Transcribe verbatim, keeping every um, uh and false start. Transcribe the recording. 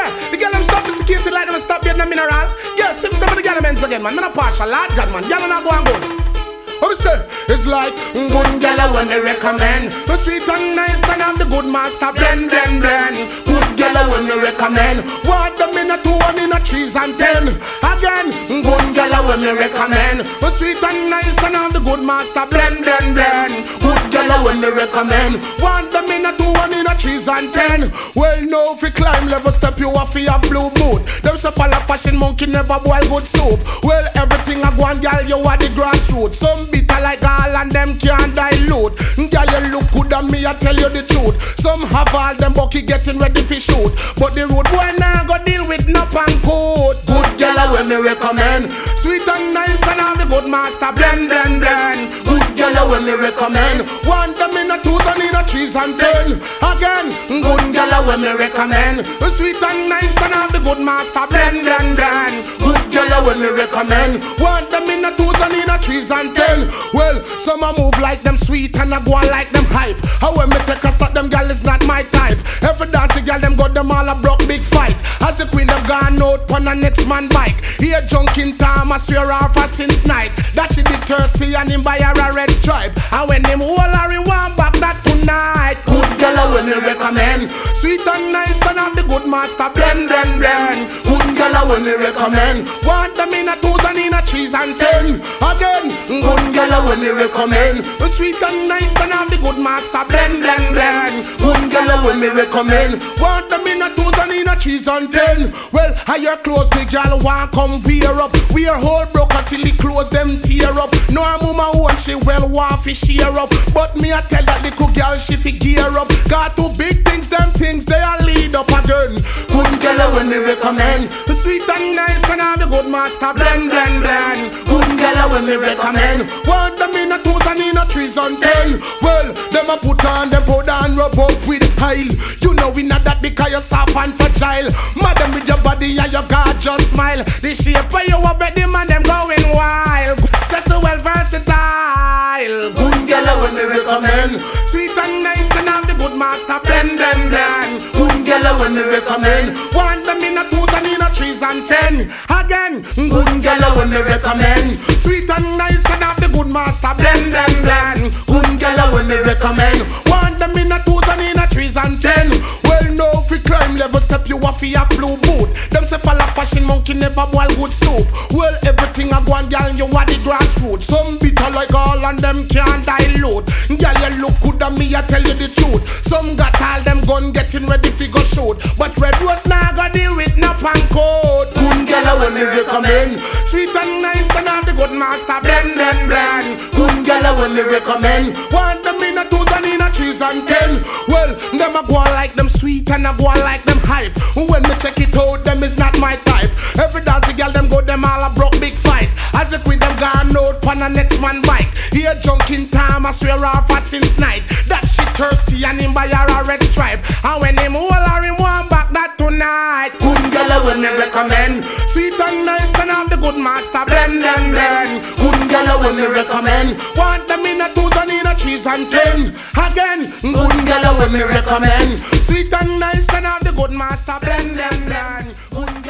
Yeah, the girl them sophisticated like them stop getting a mineral. Yeah, symptom of the girl them ends again, man. Man a partial, lad, God, man. Girl not go and good. What say? It's like good girl when me recommend. The sweet and nice and have the good master blend, blend, blend. Good girl when me recommend. What them in a two and in a trees and ten. Again, good girl when me recommend. The sweet and nice and have the good master blend, blend, blend. Good girl when me recommend. Want them in a two and in a trees and ten. Well, no, if you climb level step, you off your blue boot. Them say fall a fashion monkey never boil good soup. Well, everything I go and girl, you are the grassroots. Some bitter like all and them can't dilute. Girl, you look good on me, I tell you the truth. Some have all them bucky getting ready for shoot. But the road boy now go deal with no pan coat. Good girl when me recommend. Sweet and nice and all the good master blend, blend, blend. Good girl when me recommend. Want them in a two and in a trees and ten. Again, good girl when me recommend. Sweet and nice and all the good master blend, blend, blend. Good girl when me recommend. Want them in a two and in a trees and ten. Well, some a move like them sweet and a go on like them hype. How when me take a stop them gal is not my type. Every dance the gal them got them all a broke big fight. As the queen them gone out on the next man bike. Here drunk in time I swear off her since night. That she be thirsty and him buy her a red stripe. And when him hold her he want back that tonight. Good gal when me recommend. Sweet and nice and have the good master blend, blend, blend. Good gal when me recommend. Want them in a two and in a trees and ten. Again, good girl when me recommend. Sweet and nice and have the good master blend, blend, blend. Good girl when me recommend. Want them in a two and in a trees and ten. Well, how your clothes the girl want come wear up. Wear whole broke until the clothes them tear up. No mama want she well want fi share up. But me I tell that little girl she fi gear up. Got two big things, them things they a lead up again. Good girl when me recommend. Sweet and nice and have the good master blend, blend, blend. Good girl when me recommend. Want them in a two and in a trees and ten. Well, them a put on them powder and rub up with pile. You know we not that because you're soft and fragile. Madam with your body and your gorgeous smile. The shape where you are ready man them going wild. Say so well versatile. Good girl when me recommend. Sweet and nice and have the good master blend, blend, blend. Good girl when me recommend. Want them in a two and in a trees and ten. Again, good girl when me recommend. Sweet and nice and have the good master blend, blend, blend. Good girl when me recommend. Want them in a two and in a trees and ten. Well, no, if you climb level step, you off your blue boot. Them say fall a fashion monkey never boil good soup. Well, everything I go and girl, you are the grassroots. Some bitter like all and them can't dilute. Girl, you look good on me, I tell you the truth. Some got all them gun getting ready to go shoot. But red rose now go deal with no pan coat. Good girl when me recommend. Sweet and nice and have the good master blend, blend, blend. Good girl when me recommend. Want them in a two and in a trees and ten. Well, them a go on like them sweet and a go on like them hype. When me check it out, them is not my type. Every dance the girl them go them all a broke big fight. As the queen them gone out on the next man bike. Here drunk in time I swear off her since night. That she thirsty and him buy her a red stripe. And when him hold her him want back that tonight. Good girl when me recommend. Sweet and nice and have the good master blend, blend, blend. Good girl when me recommend. Want them in a two and in a trees and ten. Again, good girl when me recommend. Sweet and nice and have the good master blend, blend, blend. Good